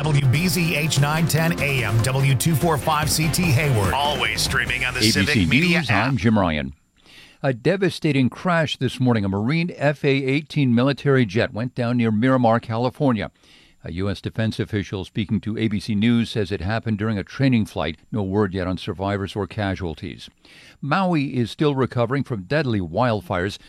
WBZH 910 AM, W245CT Hayward. Always streaming on the ABC Civic Media News, app. I'm Jim Ryan. A devastating crash this morning. A Marine FA-18 military jet went down near Miramar, California. A U.S. defense official speaking to ABC News says it happened during a training flight. No word yet on survivors or casualties. Maui is still recovering from deadly wildfires.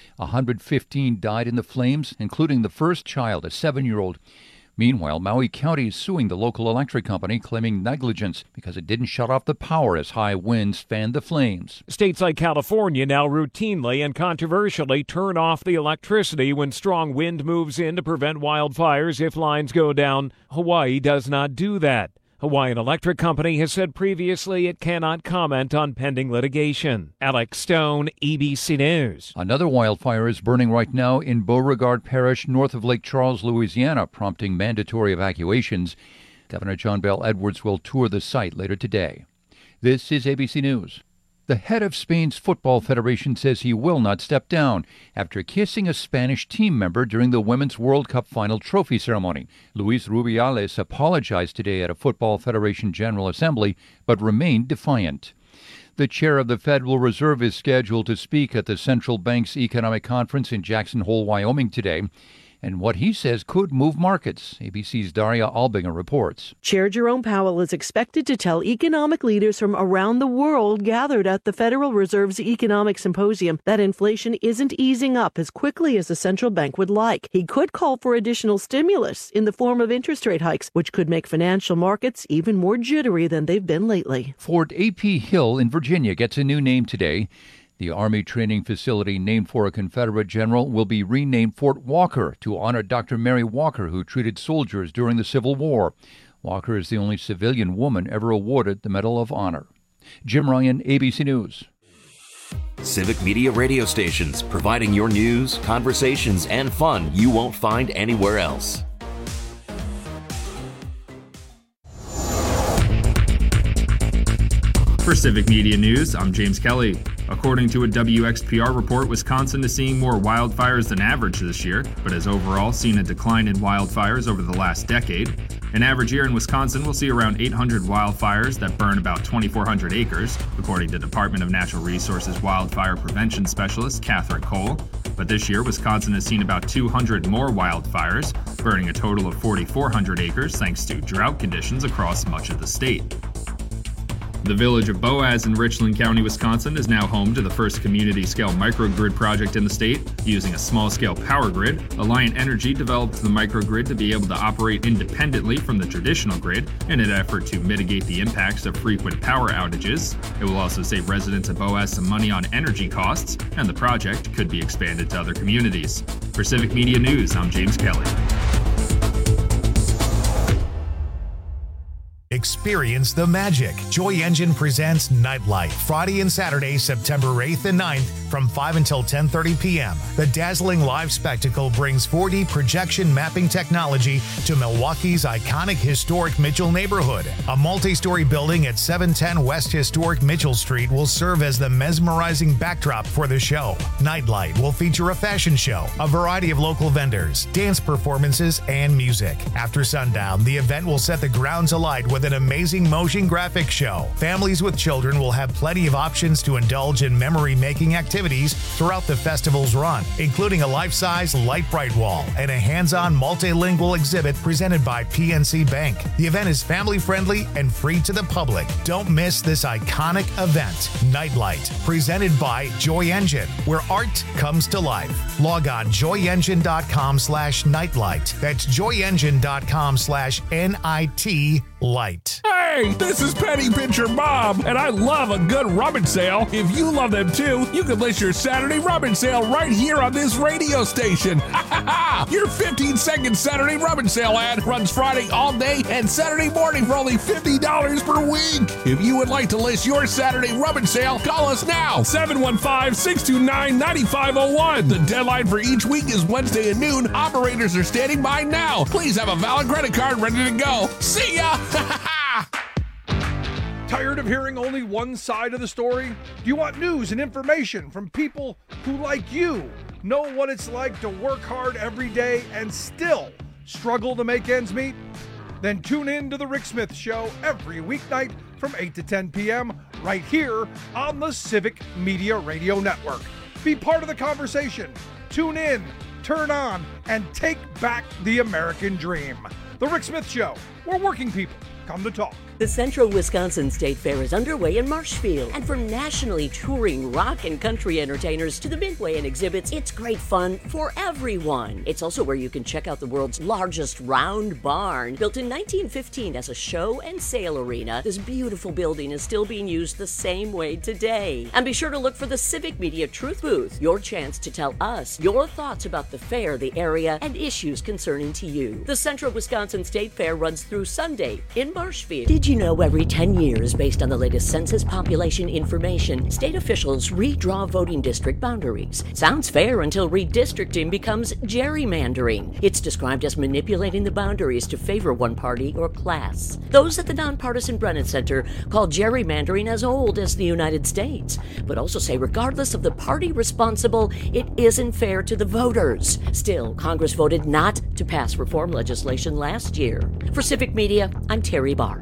115 died in the flames, including the first child, a 7-year-old. Meanwhile, Maui County is suing the local electric company, claiming negligence because it didn't shut off the power as high winds fanned the flames. States like California now routinely and controversially turn off the electricity when strong wind moves in to prevent wildfires if lines go down. Hawaii does not do that. Hawaiian Electric Company has said previously it cannot comment on pending litigation. Alex Stone, ABC News. Another wildfire is burning right now in Beauregard Parish, north of Lake Charles, Louisiana, prompting mandatory evacuations. Governor John Bel Edwards will tour the site later today. This is ABC News. The head of Spain's Football Federation says he will not step down after kissing a Spanish team member during the Women's World Cup final trophy ceremony. Luis Rubiales apologized today at a Football Federation General Assembly, but remained defiant. The chair of the Federal Reserve is scheduled to speak at the central bank's economic conference in Jackson Hole, Wyoming today, and what he says could move markets. ABC's Daria Albinger reports. Chair Jerome Powell is expected to tell economic leaders from around the world gathered at the Federal Reserve's Economic Symposium that inflation isn't easing up as quickly as the central bank would like. He could call for additional stimulus in the form of interest rate hikes, which could make financial markets even more jittery than they've been lately. Fort A.P. Hill in Virginia gets a new name today. The Army training facility named for a Confederate general will be renamed Fort Walker to honor Dr. Mary Walker, who treated soldiers during the Civil War. Walker is the only civilian woman ever awarded the Medal of Honor. Jim Ryan, ABC News. Civic Media radio stations, providing your news, conversations, and fun you won't find anywhere else. For Civic Media News, I'm James Kelly. According to a WXPR report, Wisconsin is seeing more wildfires than average this year, but has overall seen a decline in wildfires over the last decade. An average year in Wisconsin will see around 800 wildfires that burn about 2,400 acres, according to Department of Natural Resources wildfire prevention specialist Catherine Cole. But this year, Wisconsin has seen about 200 more wildfires, burning a total of 4,400 acres thanks to drought conditions across much of the state. The village of Boaz in Richland County, Wisconsin, is now home to the first community-scale microgrid project in the state. Using a small-scale power grid, Alliant Energy developed the microgrid to be able to operate independently from the traditional grid in an effort to mitigate the impacts of frequent power outages. It will also save residents of Boaz some money on energy costs, and the project could be expanded to other communities. For Civic Media News, I'm James Kelly. Experience the magic. Joy Engine presents Nightlight, Friday and Saturday, September 8th and 9th from 5 until 10:30 p.m. The dazzling live spectacle brings 4D projection mapping technology to Milwaukee's iconic historic Mitchell neighborhood. A multi-story building at 710 West Historic Mitchell Street will serve as the mesmerizing backdrop for the show. Nightlight will feature a fashion show, a variety of local vendors, dance performances, and music. After sundown, the event will set the grounds alight with an amazing motion graphic show. Families with children will have plenty of options to indulge in memory-making activities throughout the festival's run, including a life-size light bright wall and a hands-on multilingual exhibit presented by PNC Bank. The event is family-friendly and free to the public. Don't miss this iconic event. Nightlight, presented by Joy Engine, where art comes to life. Log on joyengine.com/nightlight. That's joyengine.com/NIT Hey, this is Penny Pincher Bob, and I love a good rummage sale. If you love them too, you can list your Saturday rummage sale right here on this radio station. Your 15-second Saturday rummage sale ad runs Friday all day and Saturday morning for only $50 per week. If you would like to list your Saturday rummage sale, call us now, 715-629-9501. The deadline for each week is Wednesday at noon. Operators are standing by now. Please have a valid credit card ready to go. See ya! Tired of hearing only one side of the story? Do you want news and information from people who, like you, know what it's like to work hard every day and still struggle to make ends meet? Then tune in to The Rick Smith Show every weeknight from 8 to 10 p.m. right here on the Civic Media Radio Network. Be part of the conversation. Tune in, turn on, and take back the American dream. The Rick Smith Show, where working people come to talk. The Central Wisconsin State Fair is underway in Marshfield. And from nationally touring rock and country entertainers to the Midway and exhibits, it's great fun for everyone. It's also where you can check out the world's largest round barn. Built in 1915 as a show and sale arena, this beautiful building is still being used the same way today. And be sure to look for the Civic Media Truth Booth, your chance to tell us your thoughts about the fair, the area, and issues concerning to you. The Central Wisconsin State Fair runs through Sunday in Marshfield. Did you know every 10 years, based on the latest census population information, state officials redraw voting district boundaries? Sounds fair until redistricting becomes gerrymandering. It's described as manipulating the boundaries to favor one party or class. Those at the nonpartisan Brennan Center call gerrymandering as old as the United States, but also say regardless of the party responsible, it isn't fair to the voters. Still, Congress voted not to pass reform legislation last year. For Civic Media, I'm Terry Barr.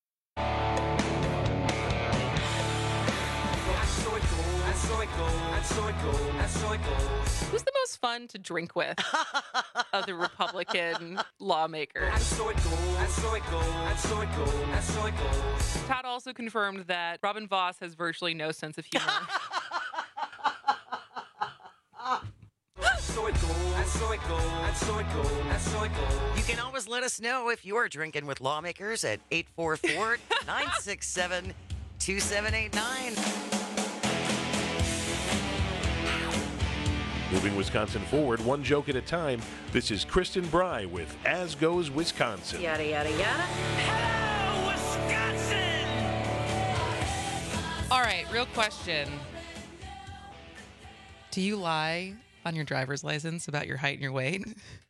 Who's the most fun to drink with of the Republican lawmakers? Todd also confirmed that Robin Voss has virtually no sense of humor. You can always let us know if you're drinking with lawmakers at 844-967-2789. Moving Wisconsin forward, one joke at a time. This is Kristen Bry with As Goes Wisconsin. Yada, yada, yada. Hello, Wisconsin! All right, real question. Do you lie on your driver's license about your height and your weight?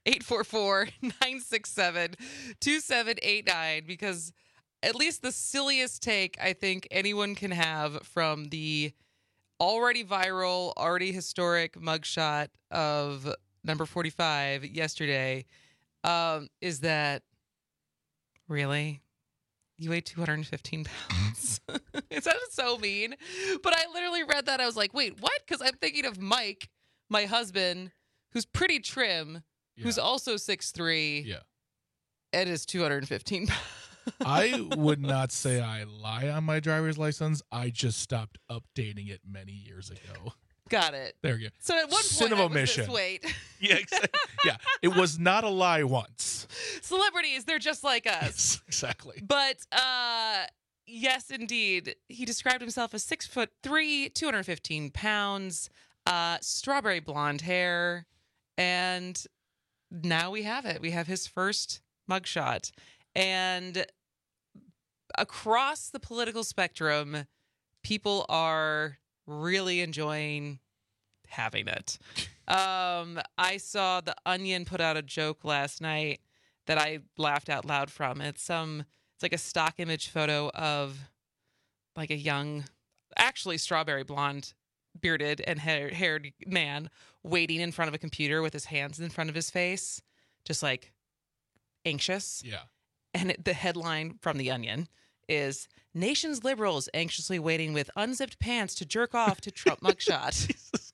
844-967-2789, because at least the silliest take I think anyone can have from the already viral, already historic mugshot of number 45 yesterday is that, really? You weigh 215 pounds? It sounded so mean, but I literally read that. I was like, wait, what? Because I'm thinking of Mike, my husband, who's pretty trim, who's also 6'3", and is 215 pounds. I would not say I lie on my driver's license. I just stopped updating it many years ago. Got it. There you go. So at one Sin point, of I was omission. this weight. Yeah, exactly. Yeah, it was not a lie once. Celebrities, they're just like us. Yes, exactly. But yes, indeed, he described himself as 6'3", 215 pounds, strawberry blonde hair, and now we have it. We have his first mugshot, and across the political spectrum, people are really enjoying having it. I saw The Onion put out a joke last night that I laughed out loud from. It's like a stock image photo of like a young, actually strawberry blonde, bearded and haired man waiting in front of a computer with his hands in front of his face, just like anxious. Yeah. And the headline from The Onion is, "Nation's liberals anxiously waiting with unzipped pants to jerk off to Trump mugshot."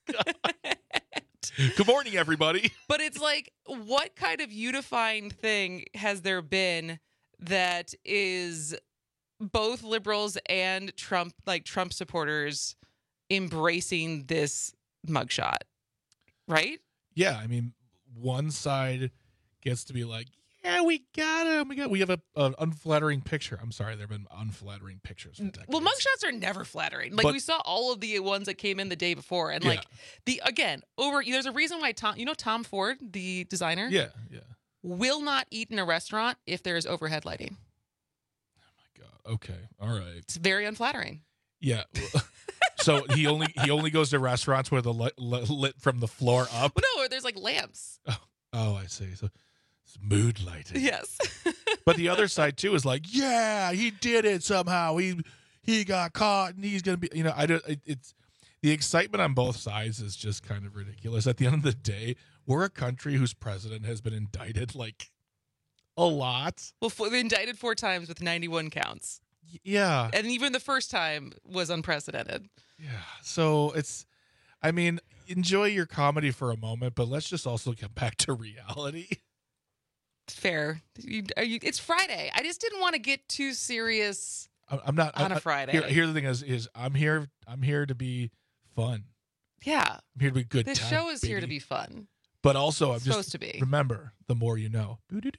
Good morning, everybody. But it's like, what kind of unifying thing has there been that is both liberals and Trump supporters embracing this mugshot, right? Yeah, I mean, one side gets to be like, yeah, we got him. We have an unflattering picture. I'm sorry, there have been unflattering pictures for decades. Well, mugshots are never flattering. Like, we saw all of the ones that came in the day before, and there's a reason why Tom Ford, the designer, will not eat in a restaurant if there is overhead lighting. Oh my God. Okay. All right. It's very unflattering. Yeah. So he only goes to restaurants where the lit from the floor up. Well, no, there's like lamps. Oh, I see. So it's mood lighting. Yes. But the other side too is like, yeah, he did it somehow. He got caught and he's gonna be. It's the excitement on both sides is just kind of ridiculous. At the end of the day, we're a country whose president has been indicted like a lot. Well, they indicted 4 times with 91 counts. Yeah. And even the first time was unprecedented. Yeah. So enjoy your comedy for a moment, but let's just also get back to reality. Fair. It's Friday. I just didn't want to get too serious. I'm not on a Friday. Here the thing is I'm here to be fun. Yeah. I'm here to be good. This show is here to be fun. But also, I'm supposed to be. Remember, the more you know.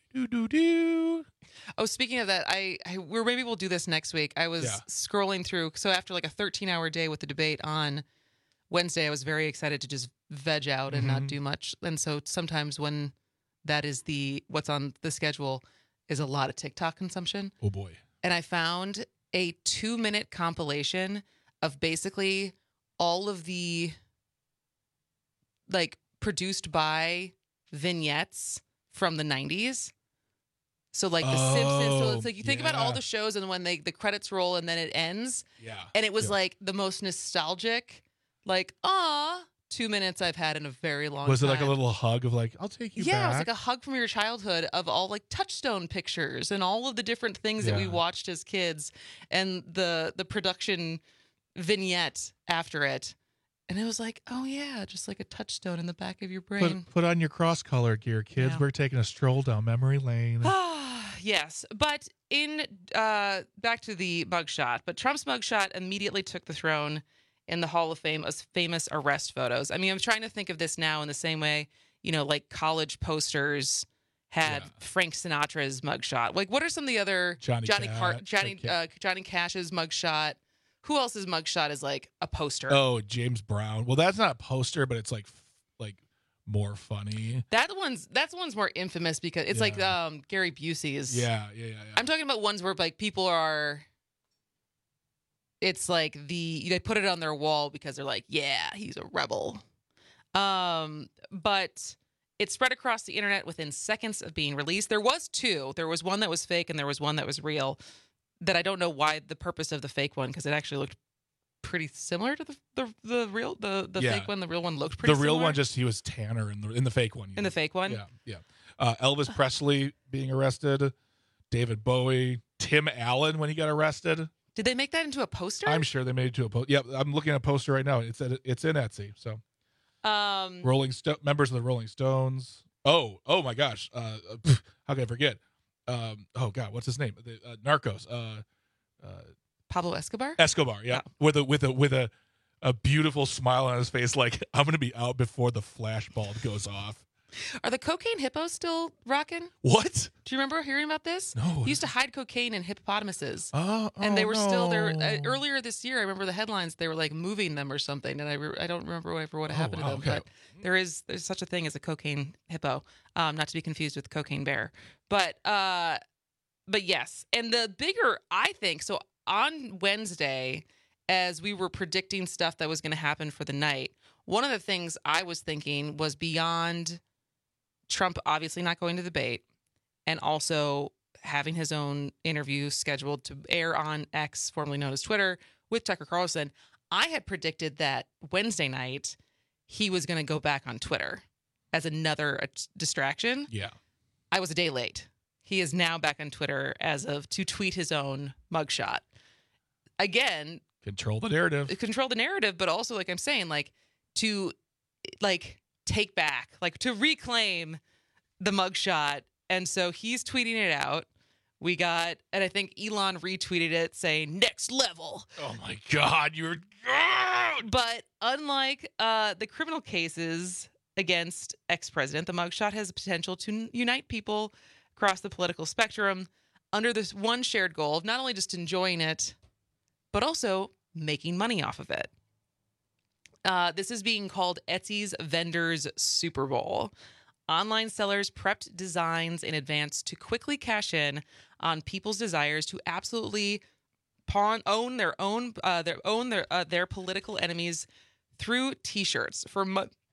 Oh, speaking of that, maybe we'll do this next week. I was scrolling through. So after like a 13-hour day with the debate on Wednesday, I was very excited to just veg out and not do much. And so sometimes when that is what's on the schedule is a lot of TikTok consumption. Oh boy. And I found a 2-minute compilation of basically all of the produced by vignettes from the 90s. So like The Simpsons. So it's like you think about all the shows and when the credits roll and then it ends. Yeah. And it was like the most nostalgic, 2 minutes I've had in a very long time. Was it like a little hug of like, I'll take you back? Yeah, it was like a hug from your childhood of all like Touchstone pictures and all of the different things that we watched as kids and the production vignette after it. And it was like, oh yeah, just like a touchstone in the back of your brain. Put on your cross-color gear, kids. Yeah. We're taking a stroll down memory lane. Yes, but back to the mugshot. But Trump's mugshot immediately took the throne in the Hall of Fame as famous arrest photos. I mean, I'm trying to think of this now in the same way, like college posters had Frank Sinatra's mugshot. Like, what are some of the other Johnny Cash's mugshot? Who else's mugshot is like a poster? Oh, James Brown. Well, that's not a poster, but it's like more funny. That's one's more infamous because it's like Gary Busey's. Yeah. I'm talking about ones where like people are. It's like they put it on their wall because they're like, yeah, he's a rebel. But it spread across the internet within seconds of being released. There was 2. There was one that was fake and there was one that was real. That I don't know why the purpose of the fake one, because it actually looked pretty similar to the real fake one. The real one looked pretty. The real similar. one he was tanner in the fake one. In the fake one, yeah. Elvis Presley being arrested, David Bowie, Tim Allen when he got arrested. Did they make that into a poster? I'm sure they made it to a poster. Yeah, I'm looking at a poster right now. It's in Etsy. So, members of the Rolling Stones. Oh my gosh. How can I forget? Oh God, what's his name? Narcos. Pablo Escobar. Escobar, yeah, with a beautiful smile on his face, like I'm gonna be out before the flashbulb goes off. Are the cocaine hippos still rocking? What? Do you remember hearing about this? No. He used to hide cocaine in hippopotamuses. And they were still there. Earlier this year, I remember the headlines. They were like moving them or something, and I don't remember what happened to them. Okay. But there's such a thing as a cocaine hippo, not to be confused with cocaine bear. But yes, and the bigger I think so on Wednesday, as we were predicting stuff that was going to happen for the night, one of the things I was thinking was beyond Trump obviously not going to the debate and also having his own interview scheduled to air on X, formerly known as Twitter, with Tucker Carlson. I had predicted that Wednesday night he was going to go back on Twitter as another distraction. Yeah. I was a day late. He is now back on Twitter to tweet his own mugshot. Again, control the narrative, but also like I'm saying, to take back, to reclaim the mugshot. And so he's tweeting it out. We got, and I think Elon retweeted it saying next level. Oh my God, you're. But unlike the criminal cases against ex-president, the mugshot has the potential to unite people across the political spectrum under this one shared goal of not only just enjoying it, but also making money off of it. This is being called Etsy's Vendors Super Bowl. Online sellers prepped designs in advance to quickly cash in on people's desires to absolutely own their political enemies through T-shirts. For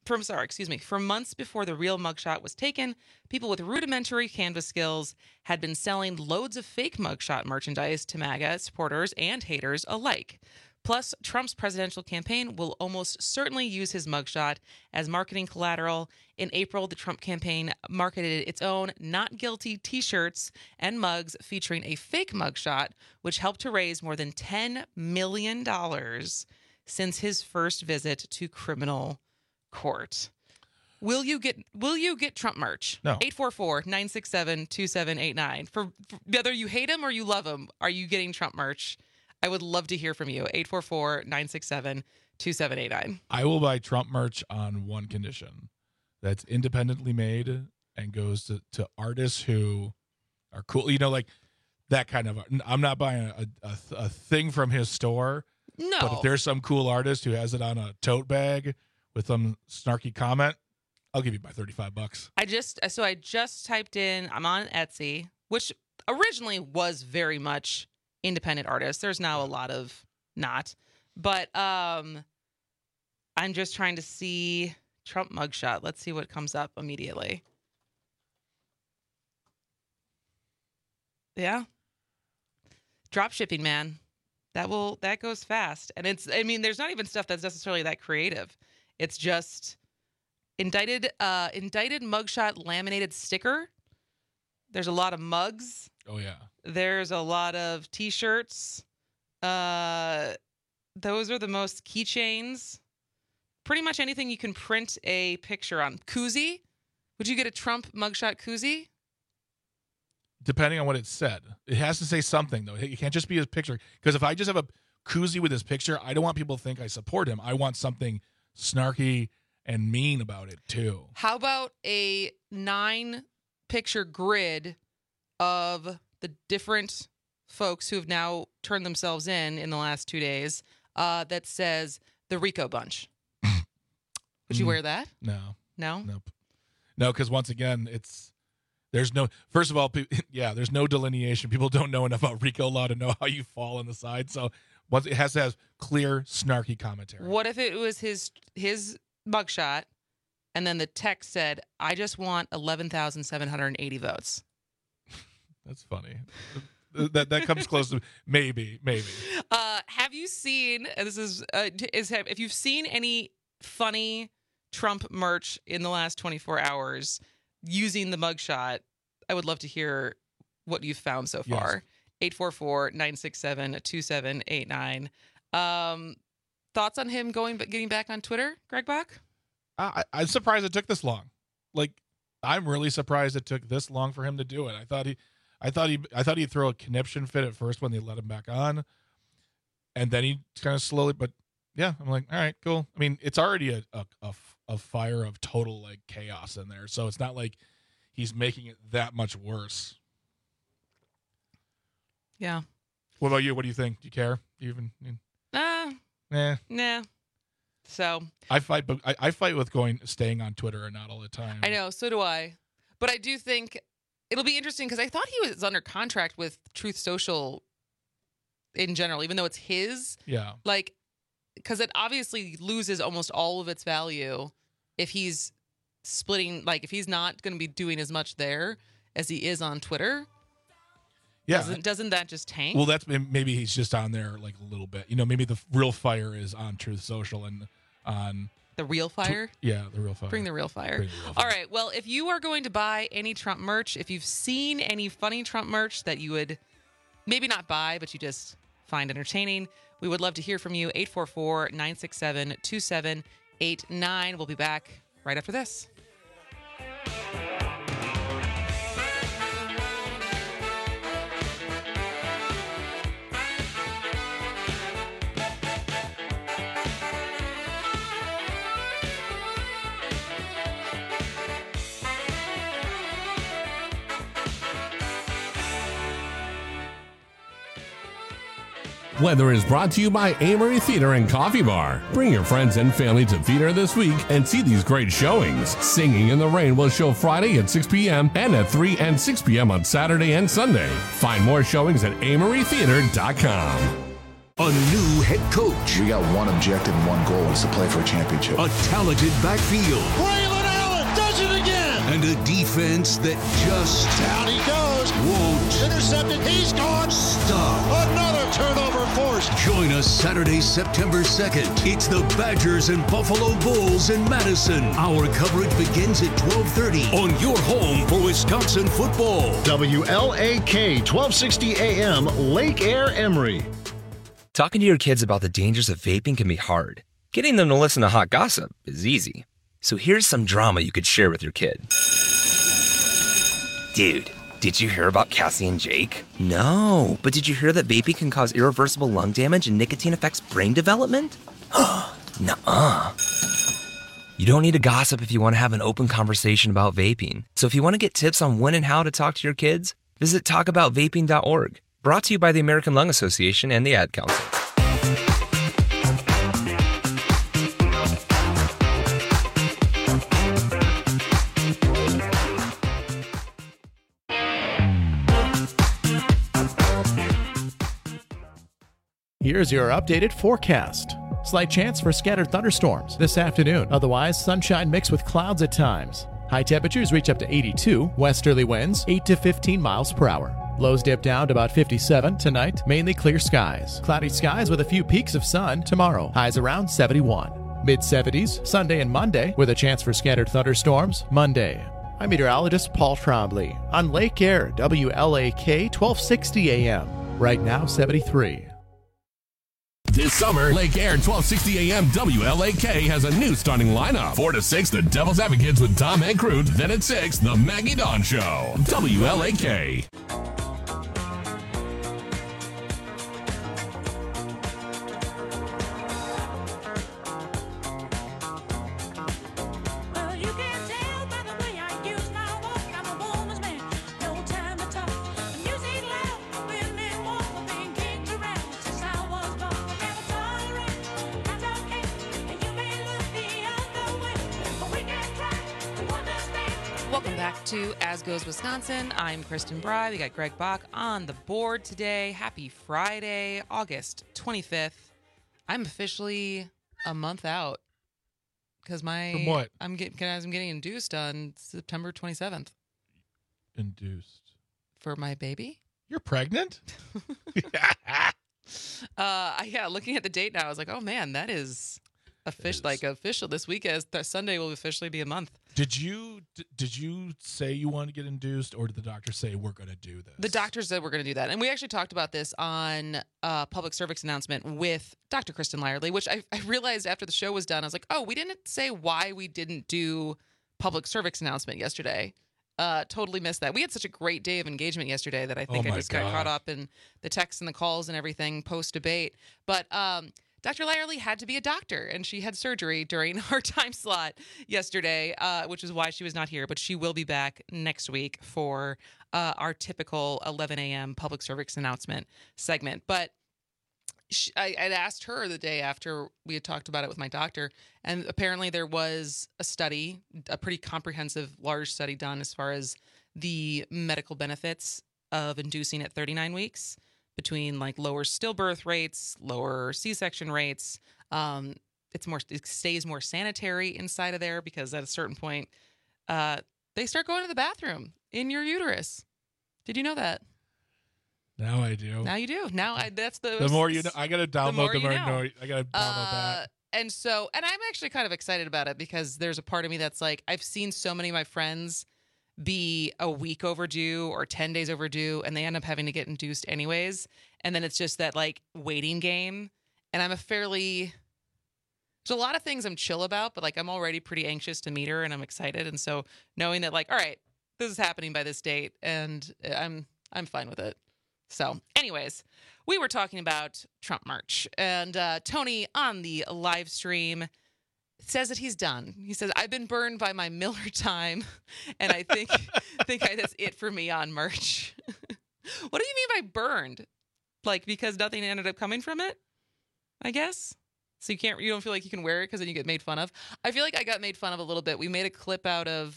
months before the real mugshot was taken, people with rudimentary canvas skills had been selling loads of fake mugshot merchandise to MAGA supporters and haters alike. Plus, Trump's presidential campaign will almost certainly use his mugshot as marketing collateral. In April, the Trump campaign marketed its own Not Guilty t-shirts and mugs featuring a fake mugshot, which helped to raise more than $10 million since his first visit to criminal court. Will you get Trump merch? No. 844-967-2789. For whether you hate him or you love him, are you getting Trump merch? I would love to hear from you. 844-967-2789. I will buy Trump merch on one condition. That's independently made and goes to artists who are cool. You know, like that kind of. I'm not buying a thing from his store. No. But if there's some cool artist who has it on a tote bag with some snarky comment, I'll give you my $35. I just typed in, I'm on Etsy, which originally was very much independent artists. There's now a lot of not. But I'm just trying to see Trump mugshot. Let's see what comes up immediately. Yeah. Drop shipping, man. That goes fast. And there's not even stuff that's necessarily that creative. It's just indicted mugshot laminated sticker. There's a lot of mugs. Oh yeah. There's a lot of t-shirts. Those are the most keychains. Pretty much anything you can print a picture on. Koozie? Would you get a Trump mugshot koozie? Depending on what it said. It has to say something, though. It can't just be his picture. Because if I just have a koozie with his picture, I don't want people to think I support him. I want something snarky and mean about it, too. How about a 9-picture grid of the different folks who have now turned themselves in the last 2 days that says the Rico Bunch? Would you wear that? No. No? Nope. No, because once again, there's no delineation. People don't know enough about RICO law to know how you fall on the side. So it has to have clear, snarky commentary. What if it was his mugshot and then the text said, I just want 11,780 votes? That's funny. that comes close to maybe. Have you seen, and this is if you've seen any funny Trump merch in the last 24 hours using the mugshot, I would love to hear what you've found so far. Yes. 844-967-2789. Thoughts on him getting back on Twitter, Greg Bach? I'm surprised it took this long. I'm really surprised it took this long for him to do it. I thought he'd throw a conniption fit at first when they let him back on, and then he kind of slowly. But yeah, I'm like, all right, cool. I mean, it's already a fire of total chaos in there, so it's not like he's making it that much worse. Yeah. What about you? What do you think? Do you care? Do you even? Nah. So I fight with staying on Twitter or not all the time. I know, so do I. But I do think it'll be interesting because I thought he was under contract with Truth Social in general, even though it's his. Yeah. Because it obviously loses almost all of its value if he's splitting, if he's not going to be doing as much there as he is on Twitter. Yeah. Doesn't that just tank? Well, maybe he's just on there a little bit. Maybe the real fire is on Truth Social and on the real fire. The real fire. Bring the real fire. All right. Well, if you are going to buy any Trump merch, if you've seen any funny Trump merch that you would maybe not buy, but you just find entertaining, we would love to hear from you. 844-967-2789. We'll be back right after this. Weather is brought to you by Amory Theater and Coffee Bar. Bring your friends and family to theater this week and see these great showings. Singing in the Rain will show Friday at 6 p.m. and at 3 and 6 p.m. on Saturday and Sunday. Find more showings at amorytheater.com. A new head coach. We got one objective and one goal, is to play for a championship. A talented backfield. Braylon Allen does it again. And a defense that just down he goes. Won't intercepted. He's gone. Stop. Another turnover forced. Join us Saturday, September 2nd. It's the Badgers and Buffalo Bulls in Madison. Our coverage begins at 12:30 on your home for Wisconsin football. WLAK 1260 AM, Lake Air, Emory. Talking to your kids about the dangers of vaping can be hard. Getting them to listen to hot gossip is easy. So here's some drama you could share with your kid. Dude, did you hear about Cassie and Jake? No, but did you hear that vaping can cause irreversible lung damage and nicotine affects brain development? Nuh-uh. You don't need to gossip if you want to have an open conversation about vaping. So if you want to get tips on when and how to talk to your kids, visit talkaboutvaping.org. Brought to you by the American Lung Association and the Ad Council. Here's your updated forecast. Slight chance for scattered thunderstorms this afternoon. Otherwise, sunshine mixed with clouds at times. High temperatures reach up to 82. Westerly winds 8 to 15 miles per hour. Lows dip down to about 57 tonight. Mainly clear skies. Cloudy skies with a few peaks of sun tomorrow. Highs around 71. Mid-70s Sunday and Monday with a chance for scattered thunderstorms Monday. I'm meteorologist Paul Trombley on Lake Air, WLAK 1260 AM. Right now 73. This summer, Lake Air 1260 AM WLAK has a new starting lineup. 4 to 6, the Devil's Advocates with Tom and Crute. Then at 6, the Maggie Dawn Show. WLAK. Welcome back to As Goes Wisconsin. I'm Kristen Bry. We got Greg Bach on the board today. Happy Friday, August 25th. I'm officially a month out because From what? I'm getting induced on September 27th. Induced For my baby? You're pregnant? Yeah, looking at the date now, I was like, oh man, that is official. This week Sunday will officially be a month. Did you say you wanted to get induced, or did the doctor say we're going to do this? The doctor said we're going to do that. And we actually talked about this on a public service announcement with Dr. Kristen Lyerly, which I realized after the show was done. I was like, oh, we didn't say why we didn't do public service announcement yesterday. Totally missed that. We had such a great day of engagement yesterday that I think I just got caught up in the texts and the calls and everything post-debate. But Dr. Lyerly had to be a doctor, and she had surgery during our time slot yesterday, which is why she was not here. But she will be back next week for our typical 11 a.m. public service announcement segment. But I'd asked her the day after we had talked about it with my doctor, and apparently there was a study, a pretty comprehensive, large study done as far as the medical benefits of inducing at 39 weeks. Between like lower stillbirth rates, lower C-section rates, it stays more sanitary inside of there because at a certain point, they start going to the bathroom in your uterus. Did you know that? Now I do. Now you do. That's the more you know. I gotta download the more I gotta download that. And I'm actually kind of excited about it because there's a part of me that's like, I've seen so many of my friends be a week overdue or 10 days overdue, and they end up having to get induced anyways. And then it's just that like waiting game. And there's a lot of things I'm chill about, but like I'm already pretty anxious to meet her and I'm excited. And so knowing that like, all right, this is happening by this date and I'm fine with it. So anyways, we were talking about Trump merch, and Tony on the live stream says that he's done. He says, I've been burned by my Miller time, and I think that's it for me on merch. What do you mean by burned? Like, because nothing ended up coming from it, I guess? So you don't feel like you can wear it because then you get made fun of? I feel like I got made fun of a little bit. We made a clip out of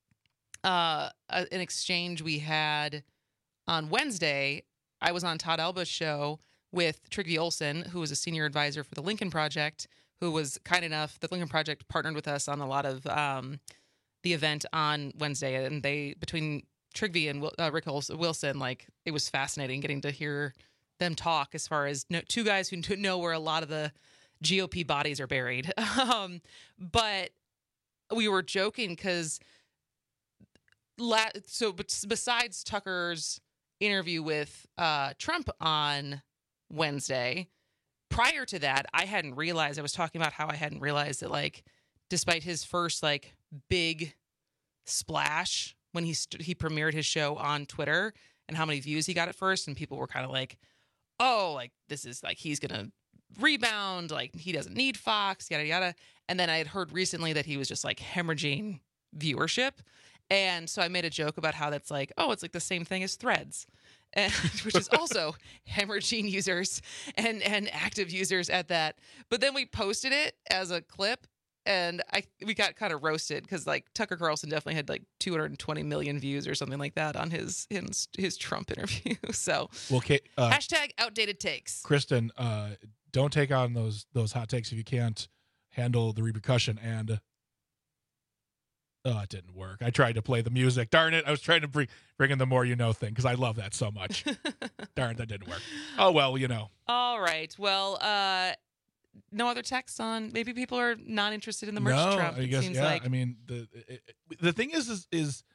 an exchange we had on Wednesday. I was on Todd Elba's show with Trygve Olsen, who was a senior advisor for the Lincoln Project, who was kind enough. The Lincoln Project partnered with us on a lot of the event on Wednesday, and between Trygve and Rick Wilson, like it was fascinating getting to hear them talk as far as two guys who know where a lot of the GOP bodies are buried. But we were joking because besides Tucker's interview with Trump on Wednesday, prior to that, I was talking about how I hadn't realized that, like, despite his first, like, big splash when he premiered his show on Twitter and how many views he got at first, and people were kind of like, oh, like, this is, like, he's going to rebound, like, he doesn't need Fox, yada, yada. And then I had heard recently that he was just, like, hemorrhaging viewership. And so I made a joke about how that's like, oh, it's like the same thing as Threads, which is also hemorrhaging users and active users at that. But then we posted it as a clip, and we got kind of roasted because, like, Tucker Carlson definitely had like 220 million views or something like that on his Trump interview. So hashtag outdated takes. Kristen, don't take on those hot takes if you can't handle the repercussion. And it didn't work. I tried to play the music. Darn it. I was trying to bring in the More You Know thing because I love that so much. Darn, that didn't work. Oh, well, you know. All right. Well, no other texts on. Maybe people are not interested in the merch Trump. I guess, yeah. Like. I mean, the thing is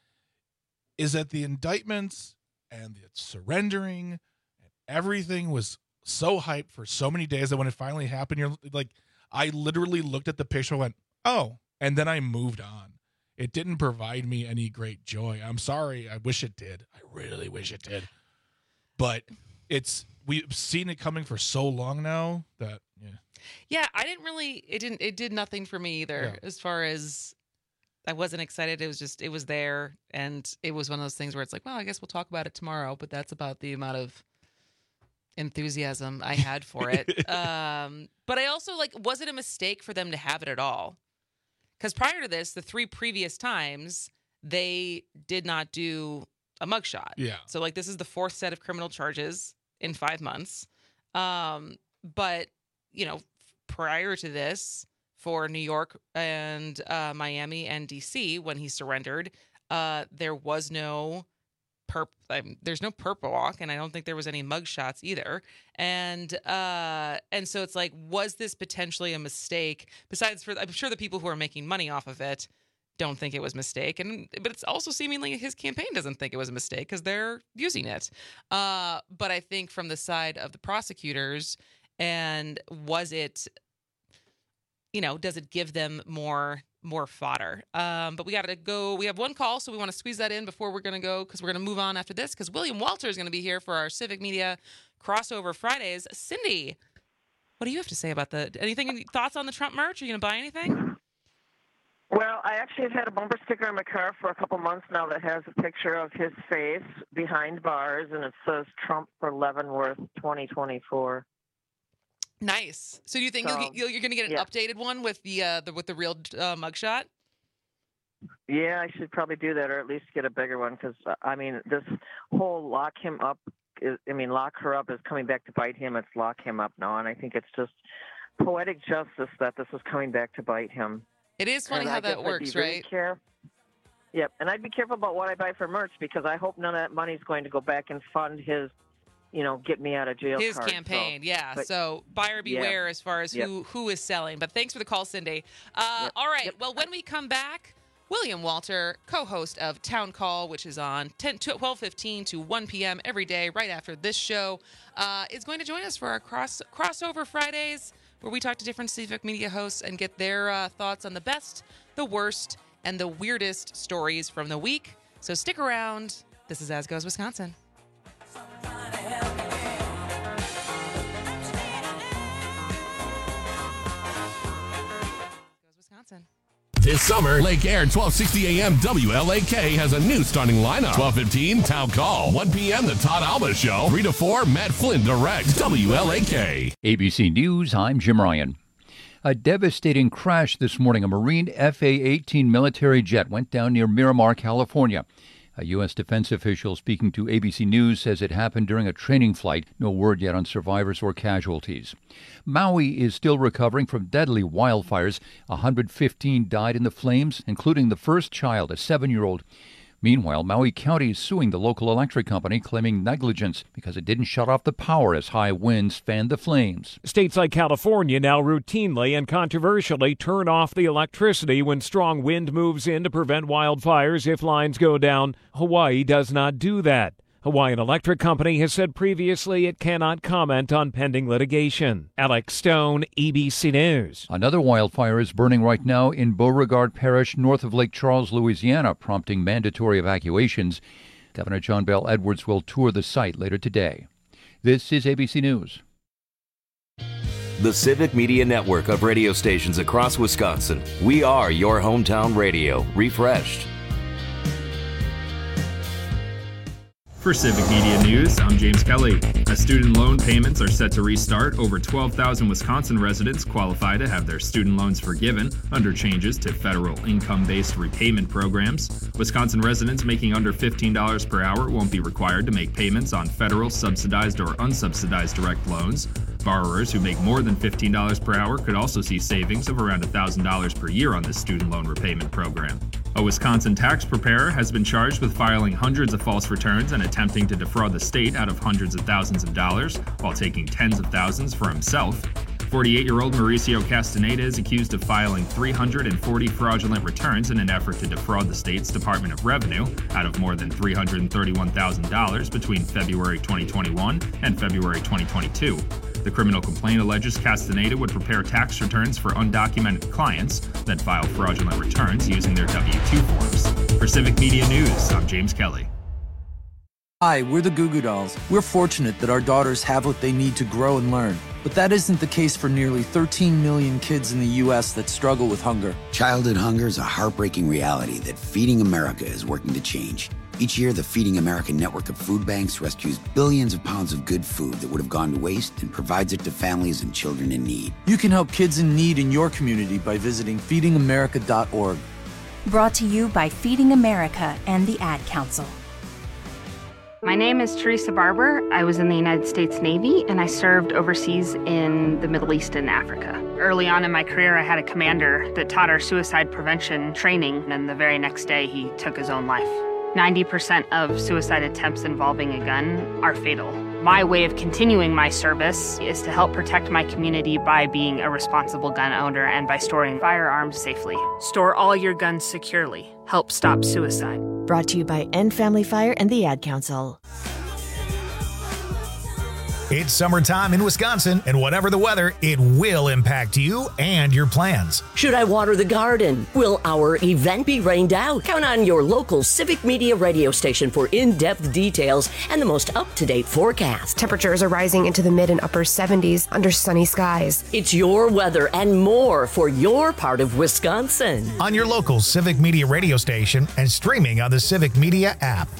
that the indictments and the surrendering and everything was so hyped for so many days that when it finally happened, you're like, I literally looked at the picture and went, oh, and then I moved on. It didn't provide me any great joy. I'm sorry. I wish it did. I really wish it did. But we've seen it coming for so long now that, yeah. Yeah, it did nothing for me either. Yeah. As far as I wasn't excited. It was there. And it was one of those things where it's like, well, I guess we'll talk about it tomorrow. But that's about the amount of enthusiasm I had for it. But I also, like, was it a mistake for them to have it at all? Because prior to this, the 3 previous times, they did not do a mugshot. Yeah. So, like, this is the 4th set of criminal charges in 5 months. But, you know, prior to this, for New York and Miami and D.C., when he surrendered, there was no there's no perp walk, and I don't think there was any mugshots either. And so it's like, was this potentially a mistake? Besides, I'm sure the people who are making money off of it don't think it was a mistake, but it's also seemingly his campaign doesn't think it was a mistake because they're using it. But I think from the side of the prosecutors, and was it, you know, does it give them more fodder? But we got to go. We have one call, so we want to squeeze that in before we're going to go, because we're going to move on after this, because William Walter is going to be here for our Civic Media Crossover Fridays. Cindy, what do you have to say about any thoughts on the Trump merch? Are you going to buy anything? Well, I actually have had a bumper sticker on my car for a couple months now that has a picture of his face behind bars, and it says Trump for Leavenworth 2024. Nice. So do you think you're going to get an updated one with the real mugshot? Yeah, I should probably do that, or at least get a bigger one, because I mean, this whole lock her up is coming back to bite him. It's lock him up now, and I think it's just poetic justice that this is coming back to bite him. It is funny how that works, right? Yep, and I'd be careful about what I buy for merch, because I hope none of that money is going to go back and fund his, get me out of jail his card. Campaign. So buyer beware as far as who is selling. But thanks for the call, Cindy. All right. Well, when we come back, William Walter, co-host of Town Call, which is on 12:15 to 1 p.m. every day right after this show, is going to join us for our Crossover Fridays, where we talk to different Civic Media hosts and get their thoughts on the best, the worst, and the weirdest stories from the week. So stick around. This is As Goes Wisconsin. This summer, Lake Air 1260 AM WLAK has a new starting lineup. 12:15, Town Call. 1 p.m., The Todd Alba Show. 3 to 4, Matt Flynn directs WLAK. ABC News, I'm Jim Ryan. A devastating crash this morning. A Marine FA-18 military jet went down near Miramar, California. A U.S. defense official speaking to ABC News says it happened during a training flight. No word yet on survivors or casualties. Maui is still recovering from deadly wildfires. 115 died in the flames, including the first child, a 7-year-old. Meanwhile, Maui County is suing the local electric company, claiming negligence because it didn't shut off the power as high winds fanned the flames. States like California now routinely and controversially turn off the electricity when strong wind moves in to prevent wildfires if lines go down. Hawaii does not do that. Hawaiian Electric Company has said previously it cannot comment on pending litigation. Alex Stone, ABC News. Another wildfire is burning right now in Beauregard Parish, north of Lake Charles, Louisiana, prompting mandatory evacuations. Governor John Bel Edwards will tour the site later today. This is ABC News. The Civic Media Network of radio stations across Wisconsin. We are your hometown radio, refreshed. For Civic Media News, I'm James Kelly. As student loan payments are set to restart, over 12,000 Wisconsin residents qualify to have their student loans forgiven under changes to federal income-based repayment programs. Wisconsin residents making under $15 per hour won't be required to make payments on federal subsidized or unsubsidized direct loans. Borrowers who make more than $15 per hour could also see savings of around $1,000 per year on this student loan repayment program. A Wisconsin tax preparer has been charged with filing hundreds of false returns and attempting to defraud the state out of hundreds of thousands of dollars while taking tens of thousands for himself. 48-year-old Mauricio Castaneda is accused of filing 340 fraudulent returns in an effort to defraud the state's Department of Revenue out of more than $331,000 between February 2021 and February 2022. The criminal complaint alleges Castaneda would prepare tax returns for undocumented clients, then file fraudulent returns using their W-2 forms. For Civic Media News, I'm James Kelly. Hi, we're the Goo Goo Dolls. We're fortunate that our daughters have what they need to grow and learn. But that isn't the case for nearly 13 million kids in the U.S. that struggle with hunger. Childhood hunger is a heartbreaking reality that Feeding America is working to change. Each year, the Feeding America network of food banks rescues billions of pounds of good food that would have gone to waste and provides it to families and children in need. You can help kids in need in your community by visiting feedingamerica.org. Brought to you by Feeding America and the Ad Council. My name is Teresa Barber. I was in the United States Navy, and I served overseas in the Middle East and Africa. Early on in my career, I had a commander that taught our suicide prevention training, and the very next day, he took his own life. 90% of suicide attempts involving a gun are fatal. My way of continuing my service is to help protect my community by being a responsible gun owner and by storing firearms safely. Store all your guns securely. Help stop suicide. Brought to you by End Family Fire and the Ad Council. It's summertime in Wisconsin, and whatever the weather, it will impact you and your plans. Should I water the garden? Will our event be rained out? Count on your local Civic Media radio station for in-depth details and the most up-to-date forecast. Temperatures are rising into the mid and upper 70s under sunny skies. It's your weather and more for your part of Wisconsin. On your local Civic Media radio station and streaming on the Civic Media app.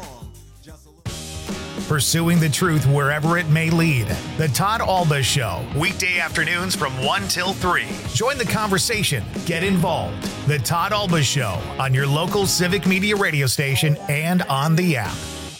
Pursuing the truth wherever it may lead. The Todd Alba Show, weekday afternoons from 1 till 3. Join the conversation. Get involved. The Todd Alba Show on your local Civic Media radio station and on the app.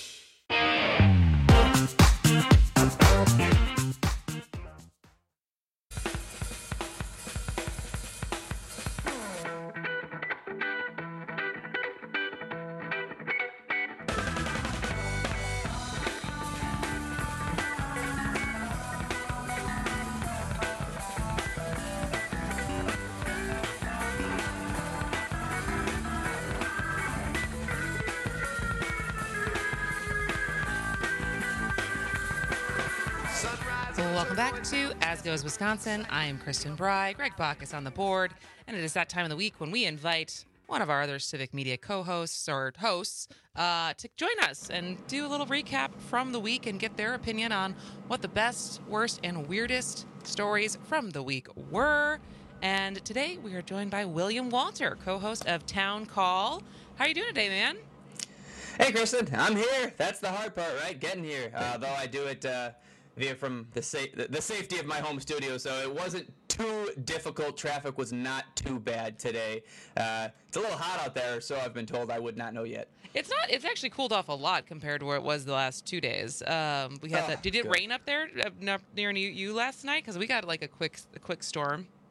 Welcome back to As Goes Wisconsin. I am Kristen Bry. Greg Bach is on the board, and it is that time of the week when we invite one of our other Civic Media co-hosts or hosts to join us and do a little recap from the week and get their opinion on what the best, worst, and weirdest stories from the week were. And today we are joined by William Walter, co-host of Town Call. How are you doing today, man? Hey, Kristen. I'm here. That's the hard part, right? Getting here. Though I do it via from the safety of my home studio, so it wasn't too difficult. Traffic was not too bad today. It's a little hot out there, so I've been told. I would not know yet. It's not. It's actually cooled off a lot compared to where it was the last 2 days. We had that. Did it rain up there near you last night? Because we got like a quick storm.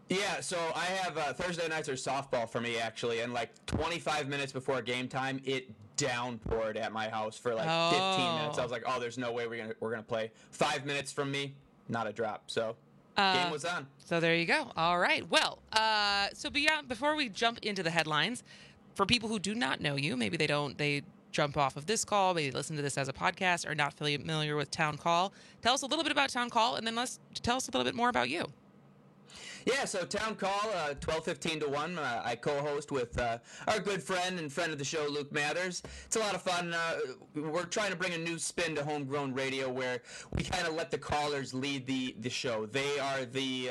Yeah, so I have Thursday nights are softball for me, actually, and like 25 minutes before game time, it downpoured at my house for like 15 minutes. I was like, oh, there's no way we're gonna play. 5 minutes from me, not a drop. So game was on. So there you go. All right. Well, so before we jump into the headlines, for people who do not know you, maybe they jump off of this call, maybe listen to this as a podcast, or not familiar with Town Call. Tell us a little bit about Town Call, and then tell us a little bit more about you. Yeah, so Town Call, 12:15 to 1. I co-host with our good friend and friend of the show, Luke Mathers. It's a lot of fun. We're trying to bring a new spin to homegrown radio where we kind of let the callers lead the show. They are the